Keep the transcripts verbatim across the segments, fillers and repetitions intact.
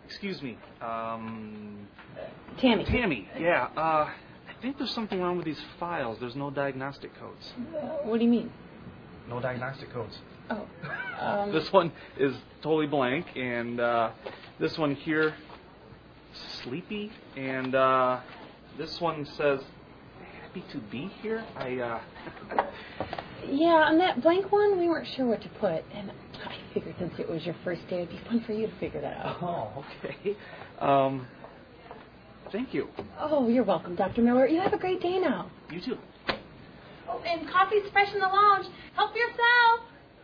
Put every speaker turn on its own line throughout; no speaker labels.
excuse me. Um,
Tammy.
Tammy, yeah. Uh, I think there's something wrong with these files. There's no diagnostic codes.
What do you mean?
No diagnostic codes.
Oh. Um,
This one is totally blank, and uh, this one here, sleepy, and uh, this one says happy to be here. I. Uh,
yeah, on that blank one, we weren't sure what to put, and I figured since it was your first day, it'd be fun for you to figure that out.
Oh, okay. Um, thank you.
Oh, you're welcome, Doctor Miller. You have a great day now.
You too.
Oh, and coffee's fresh in the lounge. Help yourself.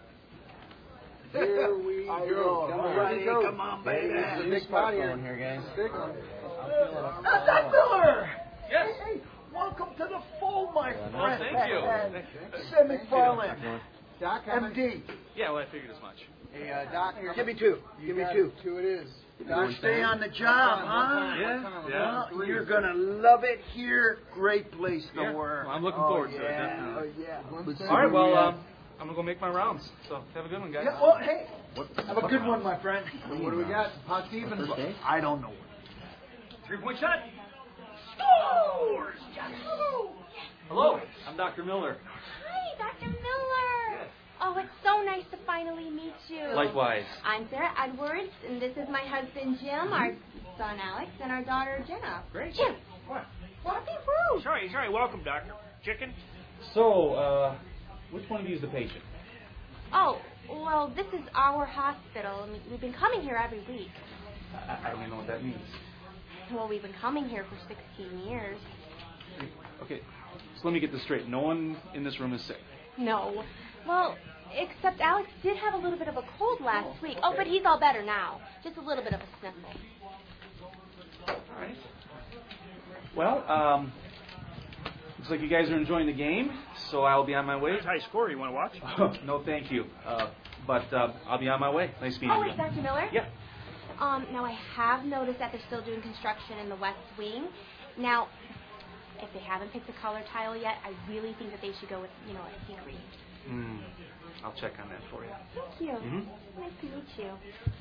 Here we go.
Come
on,
on,
go.
come on, baby.
It's a big party in here, guys. Big one.
Doctor Miller!
Yes.
Hey, welcome to the fold, my friend.
Well, thank you. Thank you.
Sam McFarland,
Doc,
M D.
Yeah, well, I figured as much.
Hey, uh, Doc, here.
Give me two. Give me two.
Two it is.
Doc, stay on the job, huh?
Yeah, yeah.
Well, you're gonna love it here. Great place to
Yeah.
work.
Well, I'm looking
oh,
forward
yeah.
to it, definitely.
Oh, yeah.
Let's see
All right,
where we
well,
at.
um, I'm going to go make my rounds. So have a good one, guys.
Yeah, well, hey, have a good one, my friend.
What do we got? Pot's even.
I don't know.
Three-point shot.
Scores!
Hello, I'm Doctor Miller.
Hi, Doctor Miller.
Yes.
Oh, it's so nice to finally meet you.
Likewise.
I'm Sarah Edwards, and this is my husband, Jim, our son, Alex, and our daughter, Jenna.
Great.
Jim,
What?
walk me through.
Sorry, sorry. Welcome, Doctor Chicken.
So, uh, which one of you is the patient?
Oh, well, this is our hospital. I mean, we've been coming here every week.
I, I don't even know what that means.
Well, we've been coming here for sixteen years.
Okay, so let me get this straight. No one in this room is sick.
No. Well, except Alex did have a little bit of a cold last week. Oh, but he's all better now. Just a little bit of a sniffle.
All right. Well, um, looks like you guys are enjoying the game, so I'll be on my way.
There's high score. You want to watch?
Oh, no, thank you. Uh, but uh, I'll be on my way. Nice meeting
Oh,
you.
wait, Doctor Miller?
Yeah.
Um, now, I have noticed that they're still doing construction in the West Wing. Now, if they haven't picked the color tile yet, I really think that they should go with, you know, a sea green.
Mm, I'll check on that for you.
Thank you.
Mm-hmm.
Nice to meet you.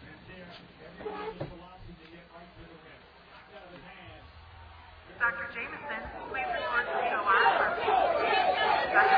Doctor Jameson, please report to the O R for Doctor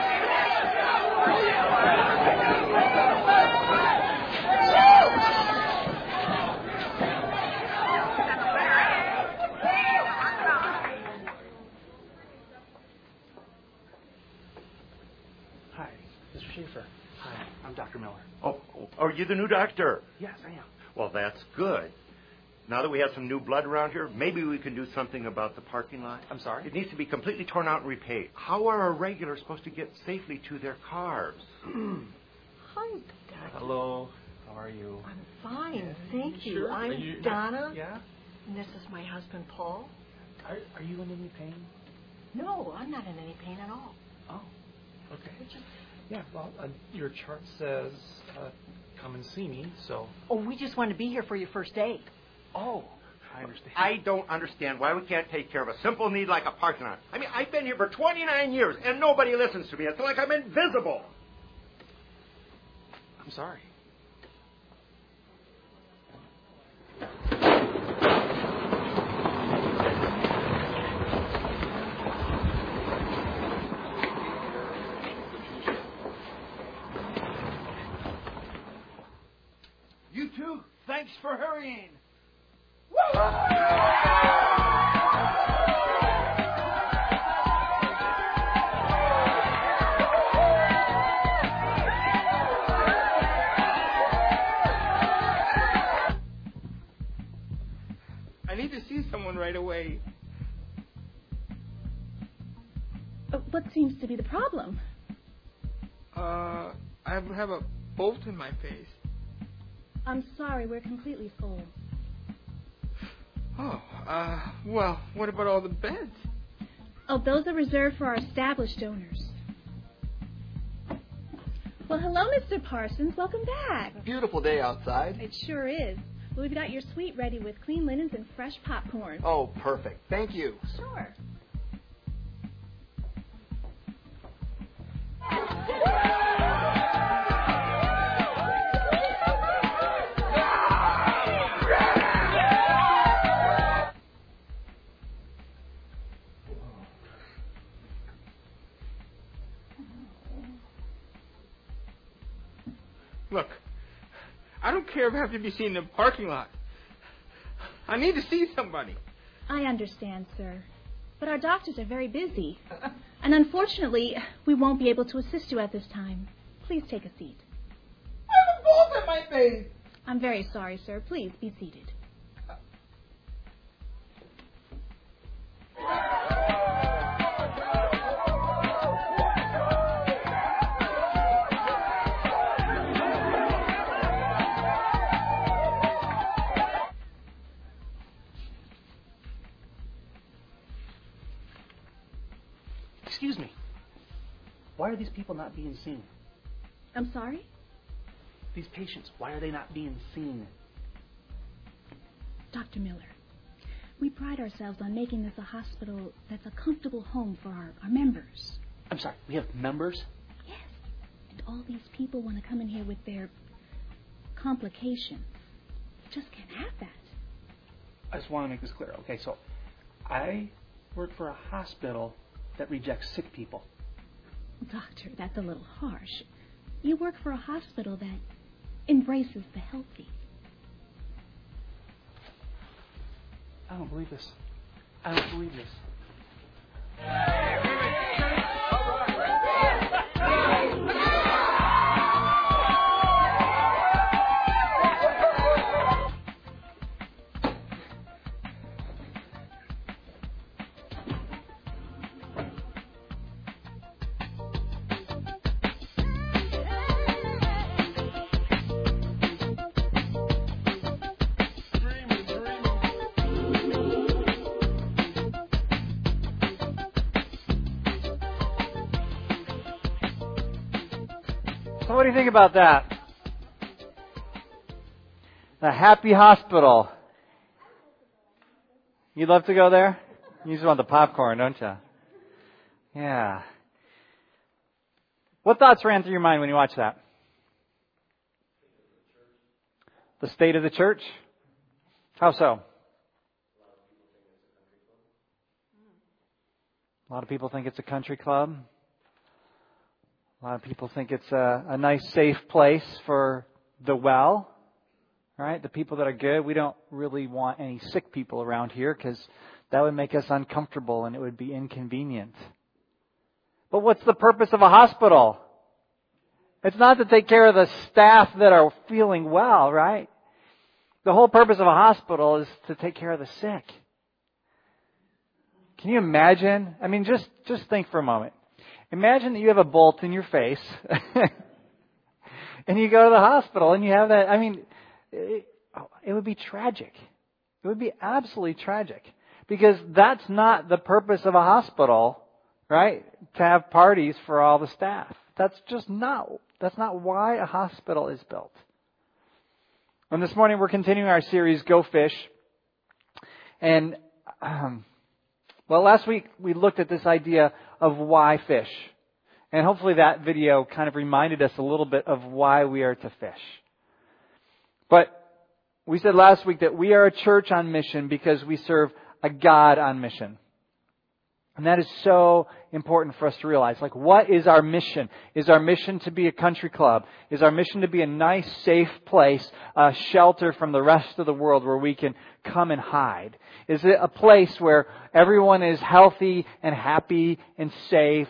Hi, Mister Schaefer. Hi, I'm Doctor Miller.
Oh, are you the new doctor?
Yes, I am.
Well, that's good. Now that we have some new blood around here, maybe we can do something about the parking lot.
I'm sorry?
It needs to be completely torn out and repaid. How are our regulars supposed to get safely to their cars?
Hi, Doctor.
Hello. How are you?
I'm fine, thank you.
Sure.
I'm
Are you-
Donna.
Yeah?
And this is my husband, Paul.
Are, are you in any pain?
No, I'm not in any pain at all.
Oh, okay.
It's just,
Yeah, well, uh, your chart says uh, come and see me, so...
oh, we just wanted to be here for your first day.
Oh, I understand.
I don't understand why we can't take care of a simple need like a parking lot. I mean, I've been here for twenty-nine years, and nobody listens to me. It's like I'm invisible.
I'm sorry.
You two, thanks for hurrying.
I need to see someone right away.
Uh, what seems to be the problem?
Uh, I have a bolt in my face.
I'm sorry, we're completely full.
Oh, uh, well, what about all the beds?
Oh, those are reserved for our established donors. Well, hello, Mister Parsons. Welcome back.
Beautiful day outside.
It sure is. Well, we've got your suite ready with clean linens and fresh popcorn.
Oh, perfect. Thank you.
Sure.
Look, I don't care if I have to be seen in the parking lot. I need to see somebody.
I understand, sir. But our doctors are very busy. And unfortunately, we won't be able to assist you at this time. Please take a seat.
I have a bolt in my face.
I'm very sorry, sir. Please be seated.
Excuse me. Why are these people not being seen?
I'm sorry?
These patients, why are they not being seen?
Doctor Miller, we pride ourselves on making this a hospital that's a comfortable home for our, our members.
I'm sorry, we have members?
Yes. And all these people want to come in here with their complications. You just can't have that.
I just want to make this clear. Okay, so I work for a hospital that rejects sick people.
Doctor, that's a little harsh. You work for a hospital that embraces the healthy.
I don't believe this. I don't believe this.
So what do you think about that? The Happy Hospital. You'd love to go there? You just want the popcorn, don't you? Yeah. What thoughts ran through your mind when you watched that? The state of the church? How so? A lot of people think it's a country club. A lot of people think it's a, a nice, safe place for the well, right? The people that are good. We don't really want any sick people around here because that would make us uncomfortable and it would be inconvenient. But what's the purpose of a hospital? It's not to take care of the staff that are feeling well, right? The whole purpose of a hospital is to take care of the sick. Can you imagine? I mean, just, just think for a moment. Imagine that you have a bolt in your face and you go to the hospital and you have that. I mean, it, it would be tragic. It would be absolutely tragic because that's not the purpose of a hospital, right? To have parties for all the staff. That's just not, that's not why a hospital is built. And this morning we're continuing our series, Go Fish. And, um, well, last week we looked at this idea of why fish. And hopefully that video kind of reminded us a little bit of why we are to fish. But we said last week that we are a church on mission because we serve a God on mission. And that is so important for us to realize. Like, what is our mission? Is our mission to be a country club? Is our mission to be a nice, safe place, a shelter from the rest of the world where we can come and hide? Is it a place where everyone is healthy and happy and safe?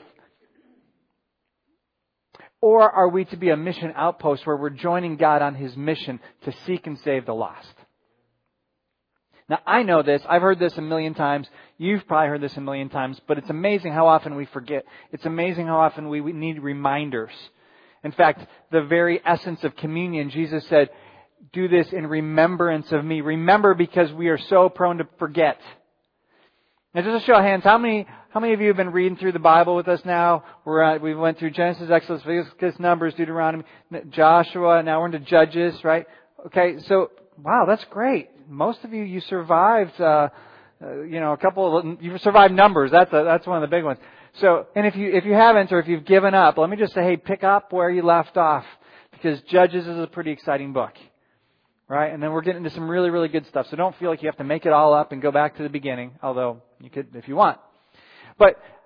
Or are we to be a mission outpost where we're joining God on His mission to seek and save the lost? Now, I know this. I've heard this a million times. You've probably heard this a million times. But it's amazing how often we forget. It's amazing how often we need reminders. In fact, the very essence of communion, Jesus said, do this in remembrance of me. Remember, because we are so prone to forget. Now, just a show of hands, how many how many of you have been reading through the Bible with us now? We're uh, we went through Genesis, Exodus, Leviticus, Numbers, Deuteronomy, Joshua. Now we're into Judges, right? Okay, so wow, that's great. Most of you, you survived, uh, uh, you know, a couple of, you survived Numbers. That's a, that's one of the big ones. So, and if you, if you haven't, or if you've given up, let me just say, hey, pick up where you left off, because Judges is a pretty exciting book, right? And then we're getting into some really, really good stuff. So don't feel like you have to make it all up and go back to the beginning, although you could if you want. But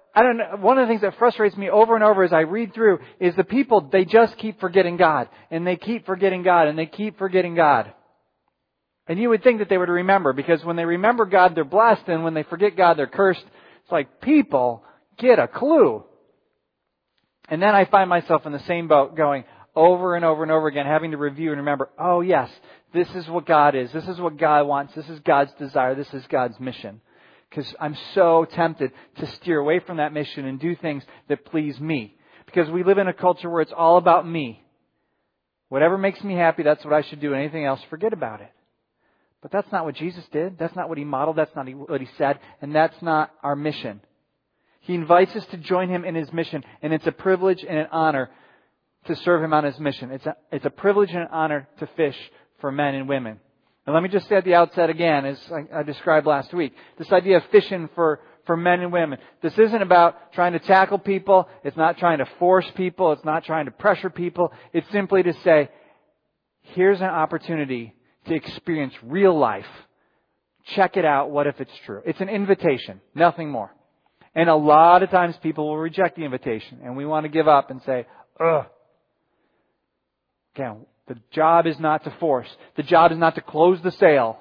I don't know, one of the things that frustrates me over and over as I read through is the people, they just keep forgetting God. And they keep forgetting God. And they keep forgetting God. And you would think that they would remember, because when they remember God, they're blessed. And when they forget God, they're cursed. It's like, people, get a clue. And then I find myself in the same boat going over and over and over again, having to review and remember, oh yes, this is what God is. This is what God wants. This is God's desire. This is God's mission. Because I'm so tempted to steer away from that mission and do things that please me. Because we live in a culture where it's all about me. Whatever makes me happy, that's what I should do. Anything else, forget about it. But that's not what Jesus did. That's not what He modeled. That's not what He said. And that's not our mission. He invites us to join Him in His mission. And it's a privilege and an honor to serve Him on His mission. It's a, it's a privilege and an honor to fish for men and women. And let me just say at the outset again, as I described last week, this idea of fishing for, for men and women. This isn't about trying to tackle people. It's not trying to force people. It's not trying to pressure people. It's simply to say, here's an opportunity to experience real life. Check it out. What if it's true? It's an invitation, nothing more. And a lot of times people will reject the invitation. And we want to give up and say, ugh. Again, the job is not to force. The job is not to close the sale.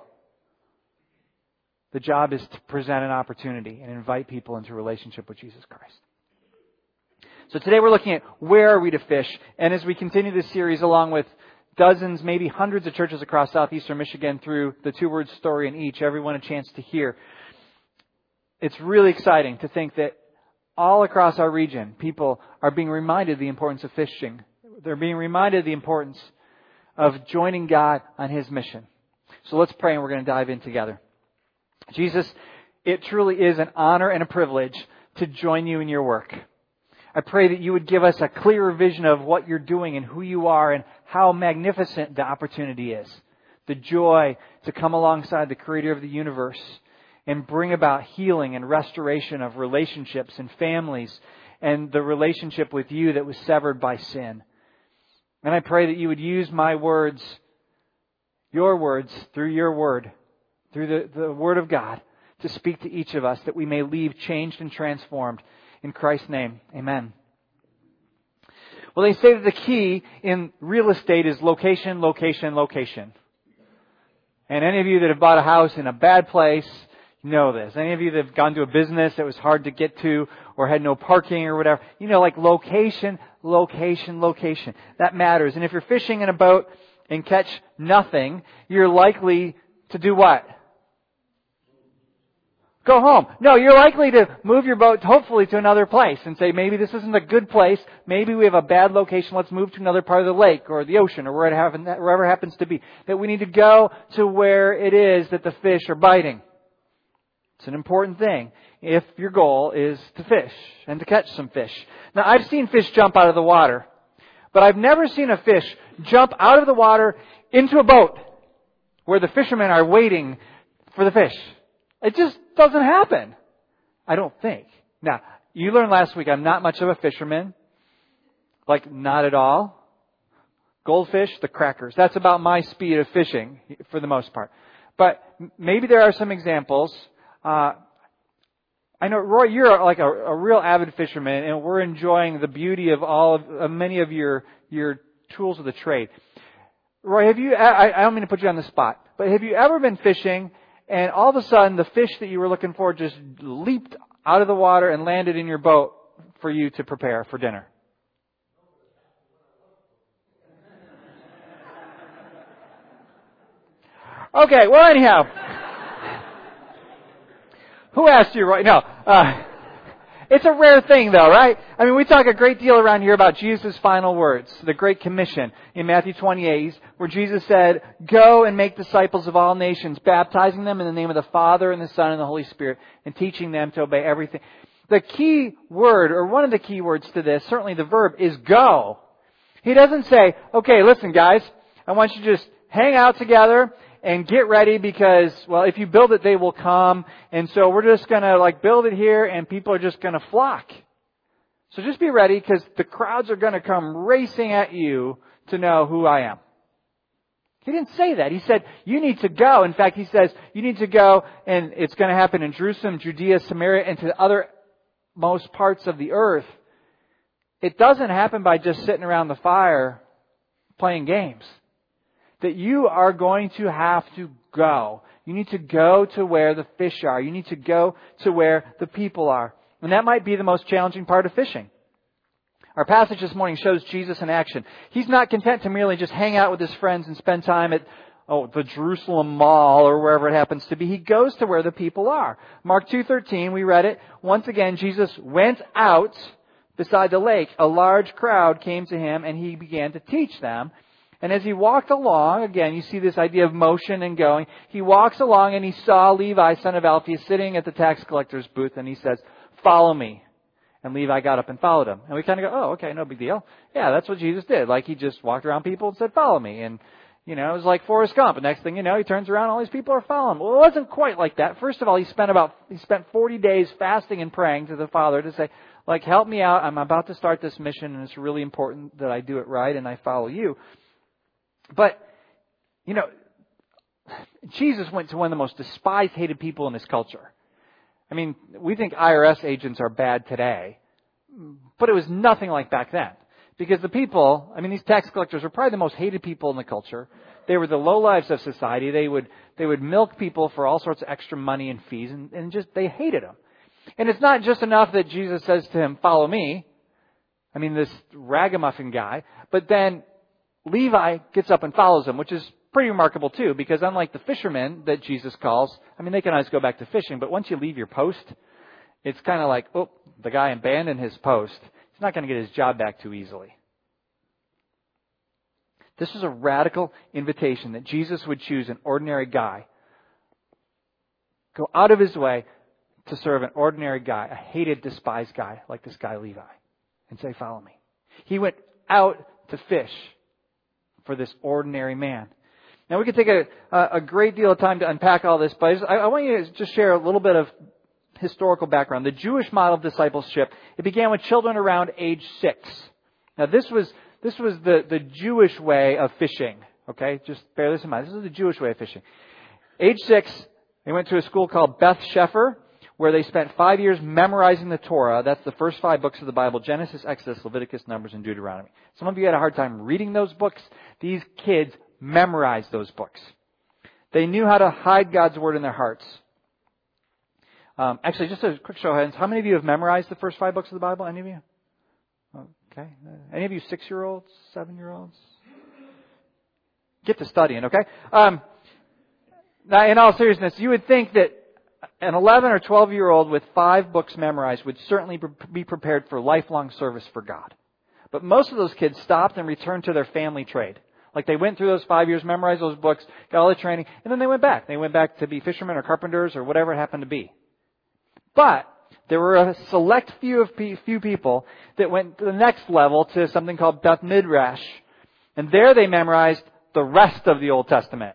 The job is to present an opportunity and invite people into a relationship with Jesus Christ. So today we're looking at where are we to fish. And as we continue this series along with dozens, maybe hundreds of churches across southeastern Michigan through the two-word story in each, everyone a chance to hear. It's really exciting to think that all across our region, people are being reminded of the importance of fishing. They're being reminded of the importance of joining God on His mission. So let's pray and we're going to dive in together. Jesus, it truly is an honor and a privilege to join You in Your work. I pray that You would give us a clearer vision of what You're doing and who You are and how magnificent the opportunity is. The joy to come alongside the Creator of the universe and bring about healing and restoration of relationships and families and the relationship with You that was severed by sin. And I pray that You would use my words, Your words, through Your Word, through the, the Word of God, to speak to each of us, that we may leave changed and transformed. In Christ's name, amen. Well, they say that the key in real estate is location, location, location. And any of you that have bought a house in a bad place know this. Any of you that have gone to a business that was hard to get to or had no parking or whatever, you know, like location, location, location. That matters. And if you're fishing in a boat and catch nothing, you're likely to do what? Go home. No, you're likely to move your boat hopefully to another place and say, maybe this isn't a good place. Maybe we have a bad location. Let's move to another part of the lake or the ocean or wherever it happens to be. That we need to go to where it is that the fish are biting. It's an important thing if your goal is to fish and to catch some fish. Now, I've seen fish jump out of the water, but I've never seen a fish jump out of the water into a boat where the fishermen are waiting for the fish. It just doesn't happen. I don't think. Now, you learned last week I'm not much of a fisherman. Like, not at all. Goldfish, the crackers. That's about my speed of fishing for the most part. But maybe there are some examples. Uh, I know, Roy, you're like a, a real avid fisherman, and we're enjoying the beauty of all of uh, many of your your tools of the trade. Roy, have you? I, I don't mean to put you on the spot, but have you ever been fishing and all of a sudden the fish that you were looking for just leaped out of the water and landed in your boat for you to prepare for dinner? Okay, well anyhow. Who asked you, Roy? No. Uh, it's a rare thing though, right? I mean, we talk a great deal around here about Jesus' final words, the Great Commission in Matthew twenty-eight, where Jesus said, go and make disciples of all nations, baptizing them in the name of the Father and the Son and the Holy Spirit, and teaching them to obey everything. The key word, or one of the key words to this, certainly the verb, is go. He doesn't say, okay, listen guys, I want you to just hang out together and get ready because, well, if you build it, they will come. And so we're just going to like build it here and people are just going to flock. So just be ready because the crowds are going to come racing at you to know who I am. He didn't say that. He said, you need to go. In fact, he says, you need to go and it's going to happen in Jerusalem, Judea, Samaria, and to the other most parts of the earth, it doesn't happen by just sitting around the fire playing games. That you are going to have to go. You need to go to where the fish are. You need to go to where the people are. And that might be the most challenging part of fishing. Our passage this morning shows Jesus in action. He's not content to merely just hang out with his friends and spend time at oh, the Jerusalem Mall or wherever it happens to be. He goes to where the people are. Mark two thirteen, we read it. Once again, Jesus went out beside the lake. A large crowd came to him and he began to teach them. And as he walked along, again, you see this idea of motion and going. He walks along and he saw Levi, son of Alphaeus, sitting at the tax collector's booth, and he says, "Follow me." And Levi got up and followed him. And we kind of go, oh, okay, no big deal. Yeah, that's what Jesus did. Like, he just walked around people and said, "Follow me." And, you know, it was like Forrest Gump. And next thing you know, he turns around and all these people are following. Well, it wasn't quite like that. First of all, he spent about, he spent forty days fasting and praying to the Father to say, like, help me out. I'm about to start this mission, and it's really important that I do it right and I follow you. But, you know, Jesus went to one of the most despised, hated people in this culture. I mean, we think I R S agents are bad today, but it was nothing like back then. Because the people, I mean, these tax collectors were probably the most hated people in the culture. They were the lowlives of society. They would they would milk people for all sorts of extra money and fees, and, and just they hated them. And it's not just enough that Jesus says to him, "Follow me." I mean, this ragamuffin guy. But then Levi gets up and follows him, which is pretty remarkable too, because unlike the fishermen that Jesus calls, I mean, they can always go back to fishing, but once you leave your post, it's kind of like, oh, the guy abandoned his post. He's not going to get his job back too easily. This was a radical invitation that Jesus would choose an ordinary guy, go out of his way to serve an ordinary guy, a hated, despised guy like this guy Levi, and say, "Follow me." He went out to fish for this ordinary man. Now, we could take a, a great deal of time to unpack all this, but I, just, I, I want you to just share a little bit of historical background. The Jewish model of discipleship, it began with children around age six. Now, this was this was the, the Jewish way of fishing. Okay, just bear this in mind. This is the Jewish way of fishing. Age six, they went to a school called Beth Shefer, where they spent five years memorizing the Torah. That's the first five books of the Bible: Genesis, Exodus, Leviticus, Numbers, and Deuteronomy. Some of you had a hard time reading those books. These kids memorized those books. They knew how to hide God's Word in their hearts. Um, actually, just a quick show of hands. How many of you have memorized the first five books of the Bible? Any of you? Okay. Any of you six-year-olds, seven-year-olds? Get to studying, okay? Um, now, in all seriousness, you would think that an eleven or twelve-year-old with five books memorized would certainly be prepared for lifelong service for God. But most of those kids stopped and returned to their family trade. Like, they went through those five years, memorized those books, got all the training, and then they went back. They went back to be fishermen or carpenters or whatever it happened to be. But there were a select few of few people that went to the next level to something called Beth Midrash. And there they memorized the rest of the Old Testament.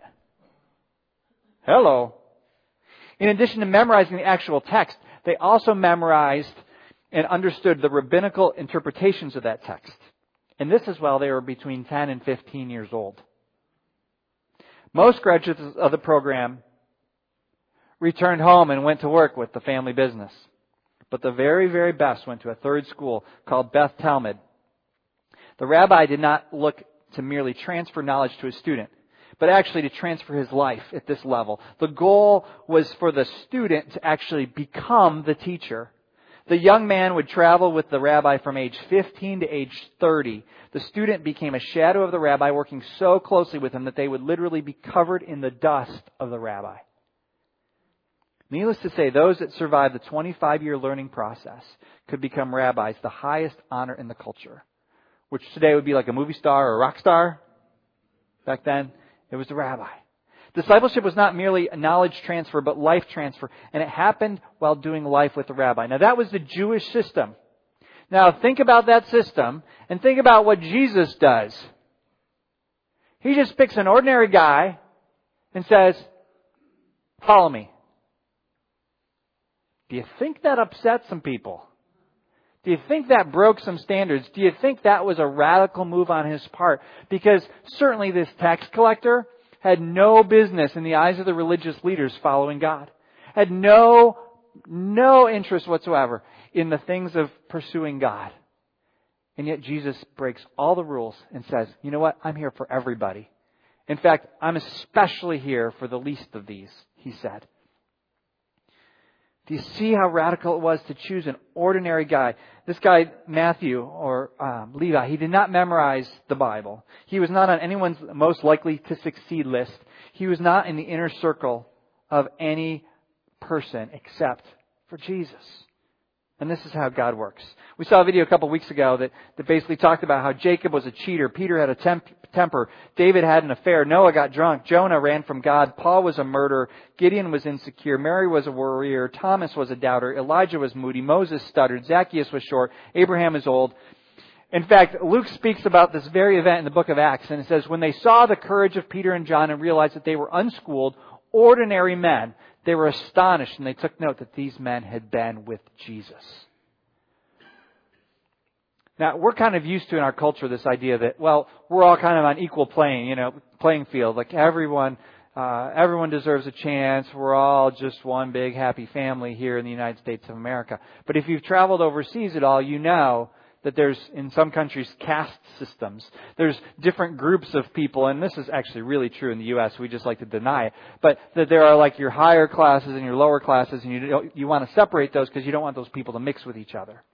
Hello. In addition to memorizing the actual text, they also memorized and understood the rabbinical interpretations of that text. And this as well, they were between ten and fifteen years old. Most graduates of the program returned home and went to work with the family business. But the very, very best went to a third school called Beth Talmud. The rabbi did not look to merely transfer knowledge to his student, but actually to transfer his life at this level. The goal was for the student to actually become the teacher. The young man would travel with the rabbi from age fifteen to age thirty. The student became a shadow of the rabbi, working so closely with him that they would literally be covered in the dust of the rabbi. Needless to say, those that survived the twenty-five-year learning process could become rabbis, the highest honor in the culture, which today would be like a movie star or a rock star. Back then, it was the rabbi. Discipleship was not merely a knowledge transfer, but life transfer. And it happened while doing life with the rabbi. Now, that was the Jewish system. Now, think about that system and think about what Jesus does. He just picks an ordinary guy and says, "Follow me." Do you think that upset some people? Do you think that broke some standards? Do you think that was a radical move on his part? Because certainly this tax collector had no business in the eyes of the religious leaders following God. Had no, no interest whatsoever in the things of pursuing God. And yet Jesus breaks all the rules and says, you know what? I'm here for everybody. In fact, I'm especially here for the least of these, he said. Do you see how radical it was to choose an ordinary guy? This guy, Matthew, or um, Levi, he did not memorize the Bible. He was not on anyone's most likely to succeed list. He was not in the inner circle of any person except for Jesus. And this is how God works. We saw a video a couple weeks ago that, that basically talked about how Jacob was a cheater. Peter had a temp, temper. David had an affair. Noah got drunk. Jonah ran from God. Paul was a murderer. Gideon was insecure. Mary was a warrior. Thomas was a doubter. Elijah was moody. Moses stuttered. Zacchaeus was short. Abraham is old. In fact, Luke speaks about this very event in the book of Acts. And it says, when they saw the courage of Peter and John and realized that they were unschooled, ordinary men, they were astonished, and they took note that these men had been with Jesus. Now, we're kind of used to in our culture this idea that, well, we're all kind of on equal playing, you know, playing field. Like everyone, uh, everyone deserves a chance. We're all just one big happy family here in the United States of America. But if you've traveled overseas at all, you know that there's, in some countries, caste systems. There's different groups of people, and this is actually really true in the U S. We just like to deny it. But that there are like your higher classes and your lower classes, and you don't, you want to separate those because you don't want those people to mix with each other.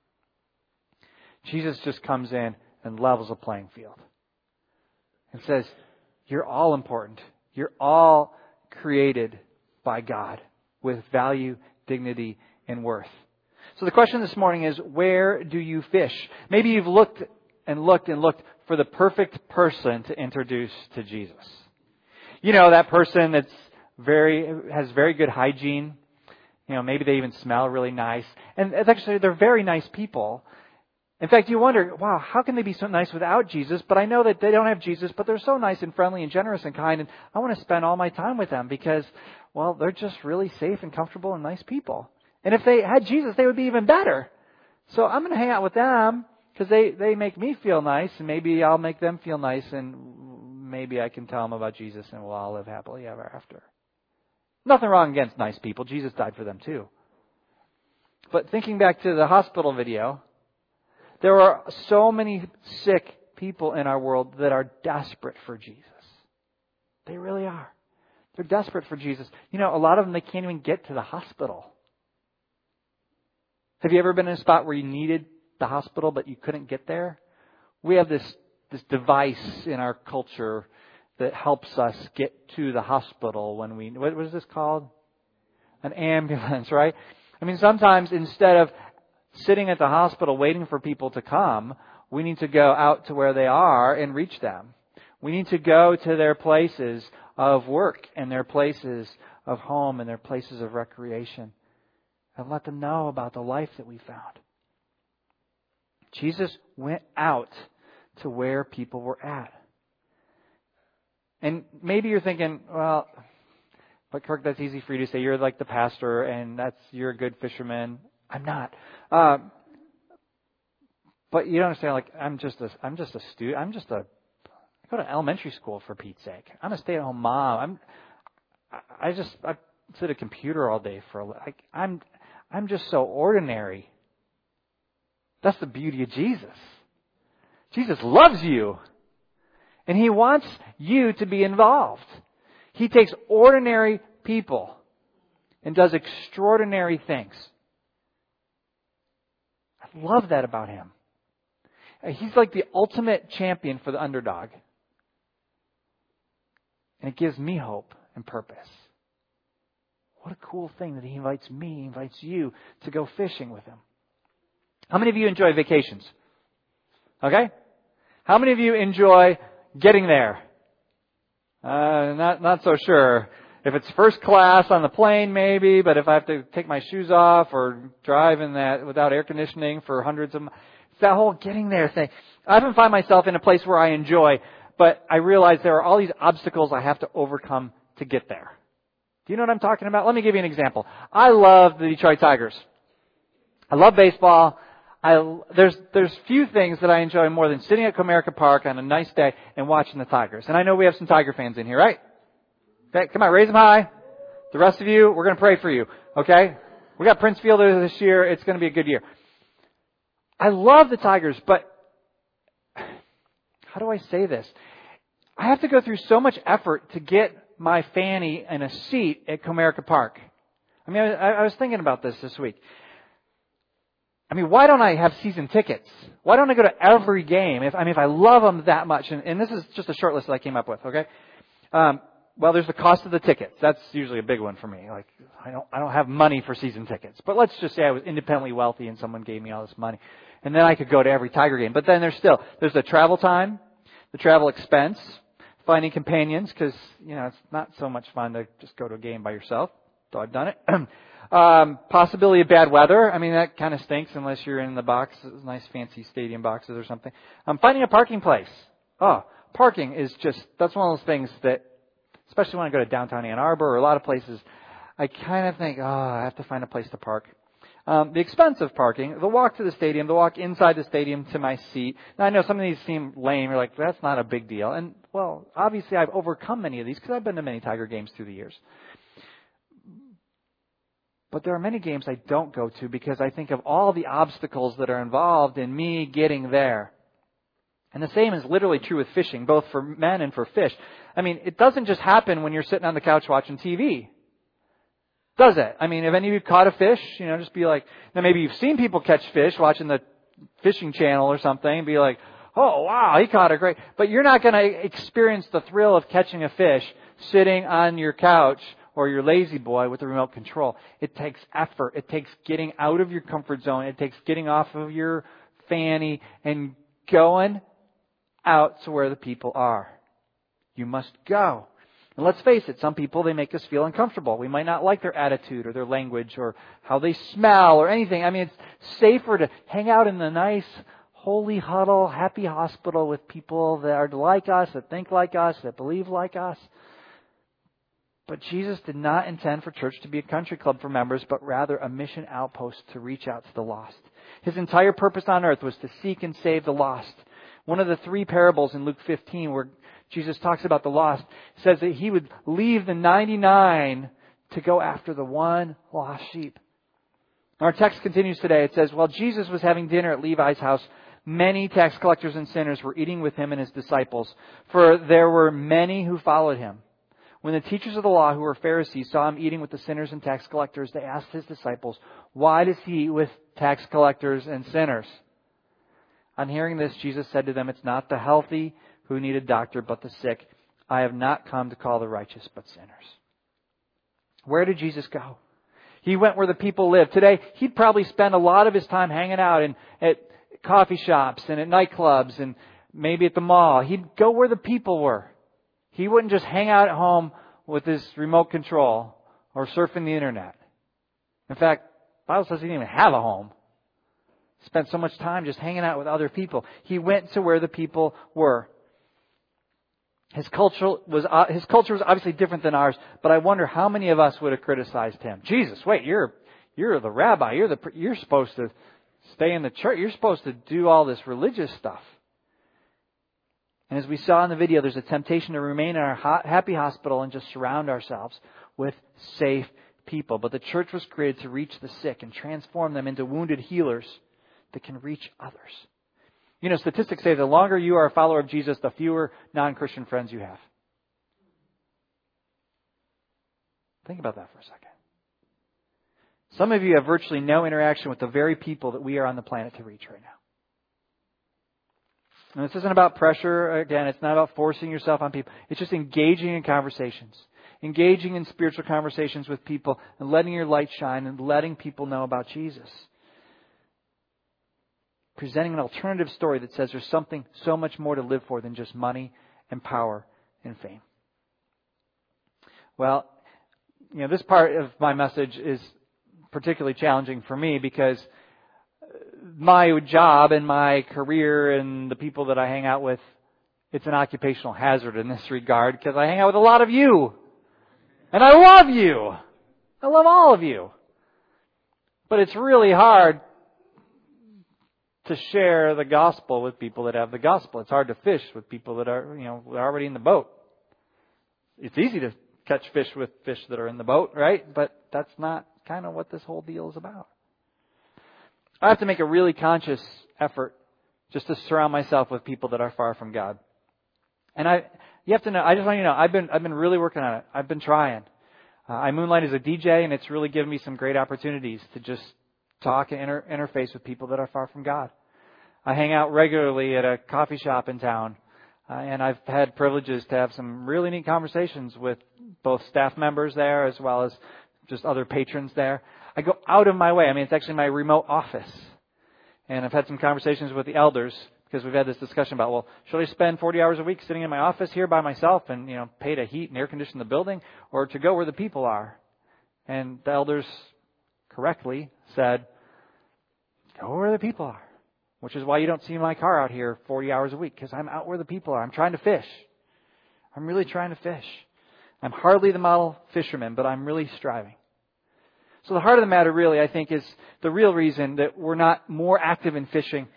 Jesus just comes in and levels a playing field and says, you're all important. You're all created by God with value, dignity, and worth. So the question this morning is, where do you fish? Maybe you've looked and looked and looked for the perfect person to introduce to Jesus. You know, that person that's very, has very good hygiene. You know, maybe they even smell really nice. And actually, they're very nice people. In fact, you wonder, wow, how can they be so nice without Jesus? But I know that they don't have Jesus, but they're so nice and friendly and generous and kind. And I want to spend all my time with them because, well, they're just really safe and comfortable and nice people. And if they had Jesus, they would be even better. So I'm going to hang out with them because they, they make me feel nice, and maybe I'll make them feel nice, and maybe I can tell them about Jesus, and we'll all live happily ever after. Nothing wrong against nice people. Jesus died for them too. But thinking back to the hospital video, there are so many sick people in our world that are desperate for Jesus. They really are. They're desperate for Jesus. You know, a lot of them, they can't even get to the hospital. Have you ever been in a spot where you needed the hospital but you couldn't get there? We have this, this device in our culture that helps us get to the hospital when we... What was this called? An ambulance, right? I mean, sometimes instead of sitting at the hospital waiting for people to come, we need to go out to where they are and reach them. We need to go to their places of work and their places of home and their places of recreation and let them know about the life that we found. Jesus went out to where people were at. And maybe you're thinking, well, but Kirk, that's easy for you to say. You're like the pastor and that's you're a good fisherman. I'm not. Uh, but you don't understand, like, I'm just a, I'm just a student. I'm just a, I go to elementary school for Pete's sake. I'm a stay-at-home mom. I'm, I, I just, I sit at a computer all day for, like, I'm, I'm just so ordinary. That's the beauty of Jesus. Jesus loves you. And He wants you to be involved. He takes ordinary people and does extraordinary things. I love that about Him. He's like the ultimate champion for the underdog. And it gives me hope and purpose. What a cool thing that He invites me, He invites you to go fishing with Him. How many of you enjoy vacations? Okay? How many of you enjoy getting there? Uh, not not so sure. If it's first class on the plane, maybe, but if I have to take my shoes off or drive in that without air conditioning for hundreds of miles, it's that whole getting there thing. I often find myself in a place where I enjoy, but I realize there are all these obstacles I have to overcome to get there. Do you know what I'm talking about? Let me give you an example. I love the Detroit Tigers. I love baseball. I, there's there's few things that I enjoy more than sitting at Comerica Park on a nice day and watching the Tigers. And I know we have some Tiger fans in here, right? Okay, come on, raise them high. The rest of you, we're going to pray for you, okay? We got Prince Fielder this year. It's going to be a good year. I love the Tigers, but how do I say this? I have to go through so much effort to get my Fanny in a seat at Comerica Park. I mean, I, I was thinking about this this week. I mean, why don't I have season tickets? Why don't I go to every game? If I mean, if I love them that much, and, and this is just a short list that I came up with. Okay, um, well, there's the cost of the tickets. That's usually a big one for me. Like, I don't, I don't have money for season tickets. But let's just say I was independently wealthy and someone gave me all this money, and then I could go to every Tiger game. But then there's still there's the travel time, the travel expense, finding companions, because you know it's not so much fun to just go to a game by yourself. Though I've done it. Um, possibility of bad weather. I mean, that kind of stinks unless you're in the box, nice fancy stadium boxes or something. Um, finding a parking place. Oh, parking is just, that's one of those things that, especially when I go to downtown Ann Arbor or a lot of places, I kind of think, oh, I have to find a place to park. Um, the expense of parking, the walk to the stadium, the walk inside the stadium to my seat. Now, I know some of these seem lame. You're like, that's not a big deal. And, well, obviously I've overcome many of these because I've been to many Tiger games through the years. But there are many games I don't go to because I think of all the obstacles that are involved in me getting there. And the same is literally true with fishing, both for men and for fish. I mean, it doesn't just happen when you're sitting on the couch watching T V. Does it? I mean, have any of you caught a fish? You know, just be like, now maybe you've seen people catch fish watching the fishing channel or something and be like, oh, wow, he caught a great... But you're not going to experience the thrill of catching a fish sitting on your couch or your lazy boy with the remote control. It takes effort. It takes getting out of your comfort zone. It takes getting off of your fanny and going out to where the people are. You must go. And let's face it, some people, they make us feel uncomfortable. We might not like their attitude or their language or how they smell or anything. I mean, it's safer to hang out in the nice, holy huddle, happy hospital with people that are like us, that think like us, that believe like us. But Jesus did not intend for church to be a country club for members, but rather a mission outpost to reach out to the lost. His entire purpose on earth was to seek and save the lost. One of the three parables in Luke fifteen where Jesus talks about the lost says that he would leave the ninety-nine to go after the one lost sheep. Our text continues today. It says, while Jesus was having dinner at Levi's house, many tax collectors and sinners were eating with him and his disciples, for there were many who followed him. When the teachers of the law, who were Pharisees, saw him eating with the sinners and tax collectors, they asked his disciples, why does he eat with tax collectors and sinners? On hearing this, Jesus said to them, it's not the healthy who need a doctor, but the sick. I have not come to call the righteous, but sinners. Where did Jesus go? He went where the people live. Today, he'd probably spend a lot of his time hanging out in, at coffee shops and at nightclubs and maybe at the mall. He'd go where the people were. He wouldn't just hang out at home with his remote control or surfing the internet. In fact, the Bible says he didn't even have a home. He spent so much time just hanging out with other people. He went to where the people were. His culture was uh, his culture was obviously different than ours, but I wonder how many of us would have criticized him. Jesus, wait, you're you're the rabbi. You're the you're supposed to stay in the church. You're supposed to do all this religious stuff. And as we saw in the video, there's a temptation to remain in our happy hospital and just surround ourselves with safe people. But the church was created to reach the sick and transform them into wounded healers that can reach others. You know, statistics say the longer you are a follower of Jesus, the fewer non-Christian friends you have. Think about that for a second. Some of you have virtually no interaction with the very people that we are on the planet to reach right now. And this isn't about pressure. Again, it's not about forcing yourself on people. It's just engaging in conversations. Engaging in spiritual conversations with people and letting your light shine and letting people know about Jesus. Presenting an alternative story that says there's something so much more to live for than just money and power and fame. Well, you know, this part of my message is particularly challenging for me because my job and my career and the people that I hang out with, it's an occupational hazard in this regard because I hang out with a lot of you. And I love you. I love all of you. But it's really hard to share the gospel with people that have the gospel. It's hard to fish with people that are, you know, already in the boat. It's easy to catch fish with fish that are in the boat, right? But that's not kind of what this whole deal is about. I have to make a really conscious effort just to surround myself with people that are far from God. And I, you have to know, I just want you to know, I've been, I've been really working on it. I've been trying. Uh, I moonlight as a D J, and it's really given me some great opportunities to just talk and inter- interface with people that are far from God. I hang out regularly at a coffee shop in town, uh, and I've had privileges to have some really neat conversations with both staff members there as well as just other patrons there. I go out of my way. I mean, it's actually my remote office. And I've had some conversations with the elders because we've had this discussion about, well, should I spend forty hours a week sitting in my office here by myself and, you know, pay to heat and air condition the building, or to go where the people are? And the elders correctly said, go where the people are, which is why you don't see my car out here forty hours a week, because I'm out where the people are. I'm trying to fish. I'm really trying to fish. I'm hardly the model fisherman, but I'm really striving. So the heart of the matter really, I think, is the real reason that we're not more active in fishing.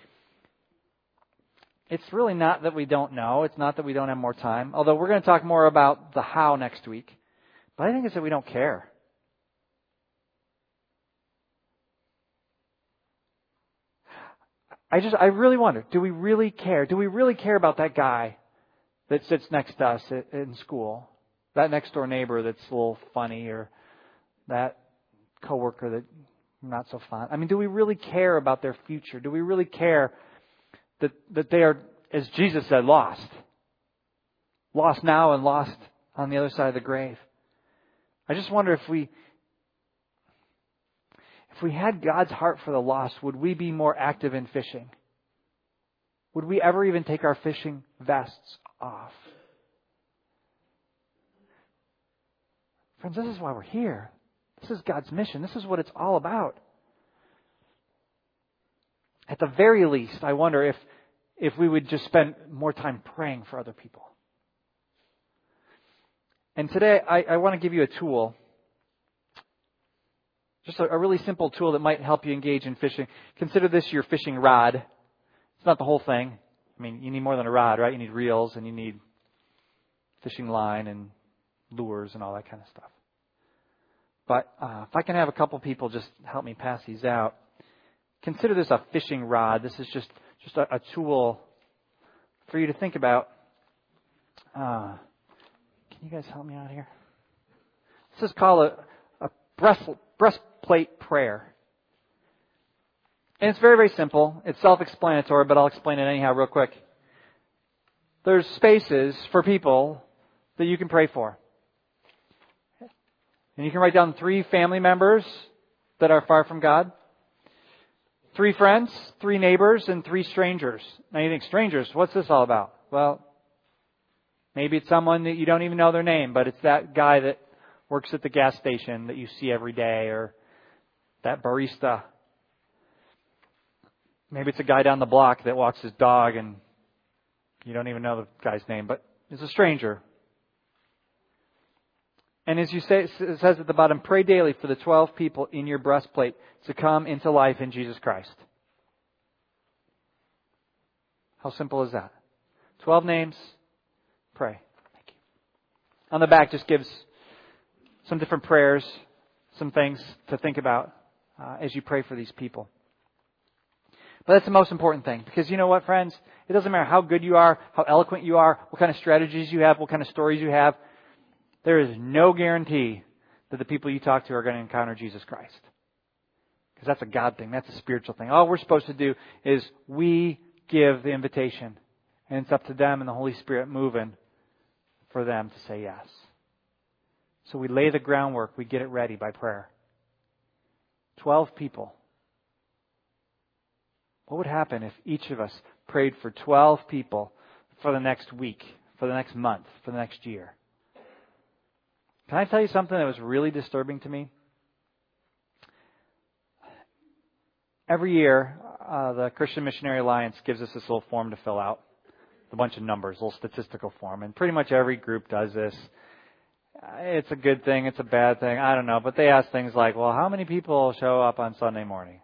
It's really not that we don't know. It's not that we don't have more time. Although we're going to talk more about the how next week. But I think it's that we don't care. I just, I really wonder, do we really care? Do we really care about that guy that sits next to us in school? That next door neighbor that's a little funny, or that coworker that not so fun? I mean, do we really care about their future? Do we really care that that they are, as Jesus said, lost? Lost now and lost on the other side of the grave. I just wonder if we if we had God's heart for the lost, would we be more active in fishing? Would we ever even take our fishing vests off? Friends, this is why we're here. This is God's mission. This is what it's all about. At the very least, I wonder if, if we would just spend more time praying for other people. And today, I, I want to give you a tool. Just a, a really simple tool that might help you engage in fishing. Consider this your fishing rod. It's not the whole thing. I mean, you need more than a rod, right? You need reels, and you need fishing line and lures and all that kind of stuff. But uh, if I can have a couple people just help me pass these out. Consider this a fishing rod. This is just, just a, a tool for you to think about. Uh, can you guys help me out here? This is called a, a breast, breastplate prayer. And it's very, very simple. It's self-explanatory, but I'll explain it anyhow real quick. There's spaces for people that you can pray for. And you can write down three family members that are far from God, three friends, three neighbors, and three strangers. Now you think, strangers, what's this all about? Well, maybe it's someone that you don't even know their name, but it's that guy that works at the gas station that you see every day, or that barista. Maybe it's a guy down the block that walks his dog and you don't even know the guy's name, but it's a stranger. And as you say, it says at the bottom, pray daily for the twelve people in your breastplate to come into life in Jesus Christ. How simple is that? Twelve names, pray. Thank you. On the back just gives some different prayers, some things to think about uh, as you pray for these people. But that's the most important thing. Because you know what, friends? It doesn't matter how good you are, how eloquent you are, what kind of strategies you have, what kind of stories you have. There is no guarantee that the people you talk to are going to encounter Jesus Christ. Because that's a God thing. That's a spiritual thing. All we're supposed to do is we give the invitation. And it's up to them and the Holy Spirit moving for them to say yes. So we lay the groundwork. We get it ready by prayer. Twelve people. What would happen if each of us prayed for twelve people for the next week, for the next month, for the next year? Can I tell you something that was really disturbing to me? Every year, uh, the Christian Missionary Alliance gives us this little form to fill out. A bunch of numbers, a little statistical form. And pretty much every group does this. It's a good thing, it's a bad thing, I don't know. But they ask things like, well, how many people show up on Sunday morning?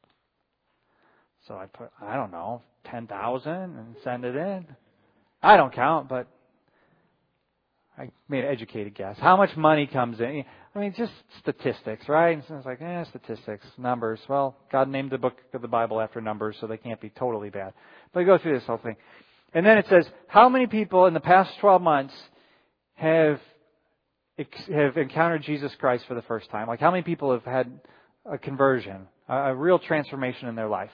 So I put, I don't know, ten thousand and send it in. I don't count, but I made an educated guess. How much money comes in? I mean, just statistics, right? And so it's like, eh, statistics, numbers. Well, God named the book of the Bible after numbers, so they can't be totally bad. But I go through this whole thing. And then it says, how many people in the past twelve months have have encountered Jesus Christ for the first time? Like, how many people have had a conversion, a, a real transformation in their life?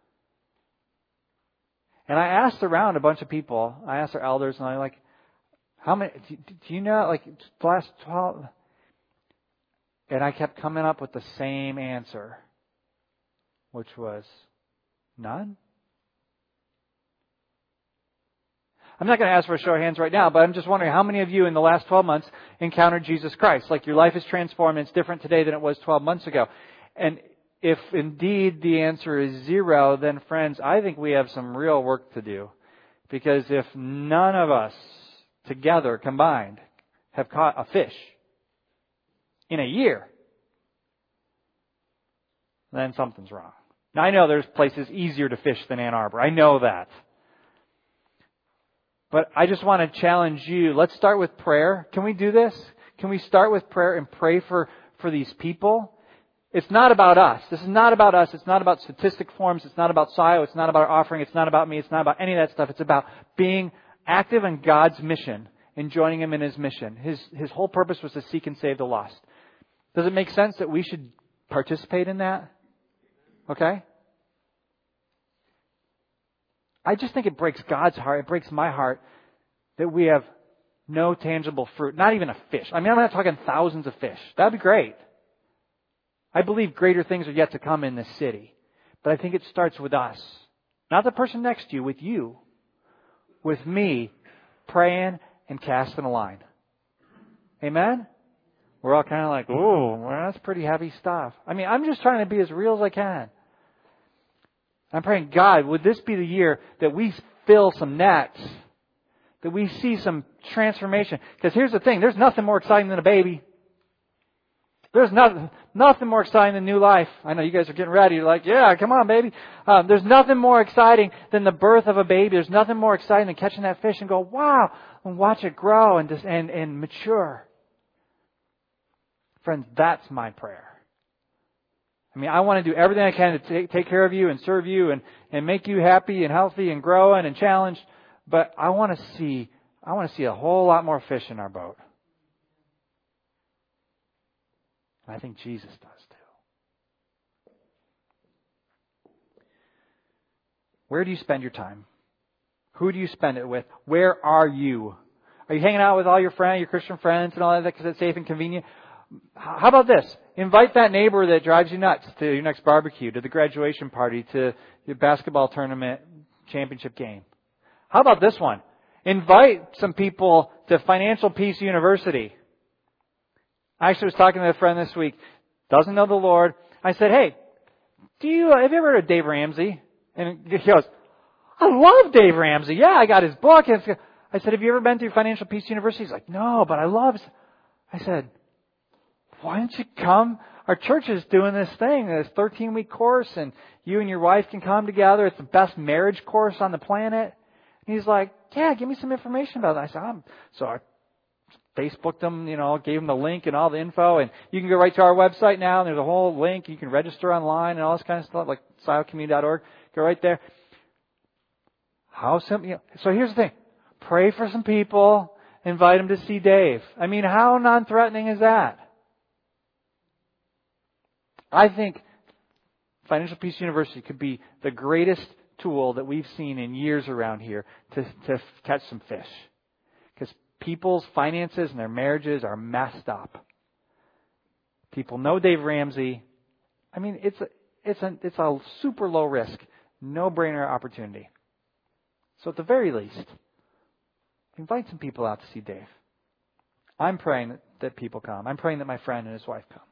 And I asked around a bunch of people. I asked our elders, and I'm like, how many, do, do you know, like, the last twelve? And I kept coming up with the same answer, which was none. I'm not going to ask for a show of hands right now, but I'm just wondering how many of you in the last twelve months encountered Jesus Christ? Like, your life is transformed and it's different today than it was twelve months ago. And if indeed the answer is zero, then friends, I think we have some real work to do. Because if none of us together combined have caught a fish in a year, then something's wrong. Now, I know there's places easier to fish than Ann Arbor. I know that. But I just want to challenge you. Let's start with prayer. Can we do this? Can we start with prayer and pray for, for these people? It's not about us. This is not about us. It's not about statistic forms. It's not about S I O. It's not about our offering. It's not about me. It's not about any of that stuff. It's about being active in God's mission and joining Him in His mission. His, his whole purpose was to seek and save the lost. Does it make sense that we should participate in that? Okay? I just think it breaks God's heart. It breaks my heart that we have no tangible fruit. Not even a fish. I mean, I'm not talking thousands of fish. That'd be great. I believe greater things are yet to come in this city. But I think it starts with us. Not the person next to you, with you. With me, praying and casting a line. Amen? We're all kind of like, ooh, well, that's pretty heavy stuff. I mean, I'm just trying to be as real as I can. I'm praying, God, would this be the year that we fill some nets? That we see some transformation? Because here's the thing, there's nothing more exciting than a baby. There's nothing, nothing more exciting than new life. I know you guys are getting ready. You're like, yeah, come on, baby. Um, there's nothing more exciting than the birth of a baby. There's nothing more exciting than catching that fish and go, wow, and watch it grow and just, and, and mature. Friends, that's my prayer. I mean, I want to do everything I can to take, take care of you and serve you and, and make you happy and healthy and growing and challenged. But I want to see, I want to see a whole lot more fish in our boat. I think Jesus does too. Where do you spend your time? Who do you spend it with? Where are you? Are you hanging out with all your friends, your Christian friends and all that because it's safe and convenient? How about this? Invite that neighbor that drives you nuts to your next barbecue, to the graduation party, to your basketball tournament championship game. How about this one? Invite some people to Financial Peace University. I actually was talking to a friend this week, doesn't know the Lord. I said, hey, do you have you ever heard of Dave Ramsey? And he goes, I love Dave Ramsey. Yeah, I got his book. I said, have you ever been through Financial Peace University? He's like, no, but I love. I said, why don't you come? Our church is doing this thing, this thirteen-week course, and you and your wife can come together. It's the best marriage course on the planet. And he's like, yeah, give me some information about it. I said, I'm, so I Facebooked them, you know, gave them the link and all the info. And you can go right to our website now, and there's a whole link. You can register online and all this kind of stuff, like S I O community dot org. Go right there. How simple. You know, so here's the thing. Pray for some people. Invite them to see Dave. I mean, how non-threatening is that? I think Financial Peace University could be the greatest tool that we've seen in years around here to, to catch some fish. Because people's finances and their marriages are messed up. People know Dave Ramsey. I mean, it's a, it's a, it's a super low risk, no-brainer opportunity. So at the very least, invite some people out to see Dave. I'm praying that, that people come. I'm praying that my friend and his wife come.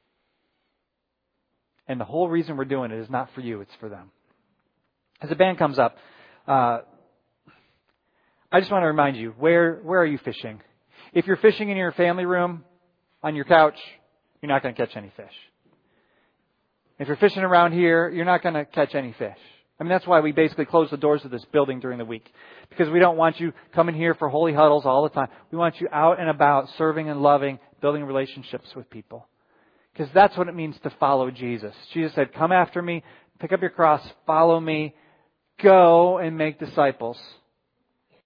And the whole reason we're doing it is not for you, it's for them. As the band comes up, uh, I just want to remind you, where where are you fishing? If you're fishing in your family room, on your couch, you're not going to catch any fish. If you're fishing around here, you're not going to catch any fish. I mean, that's why we basically close the doors of this building during the week. Because we don't want you coming here for holy huddles all the time. We want you out and about, serving and loving, building relationships with people. Because that's what it means to follow Jesus. Jesus said, come after me, pick up your cross, follow me, go and make disciples.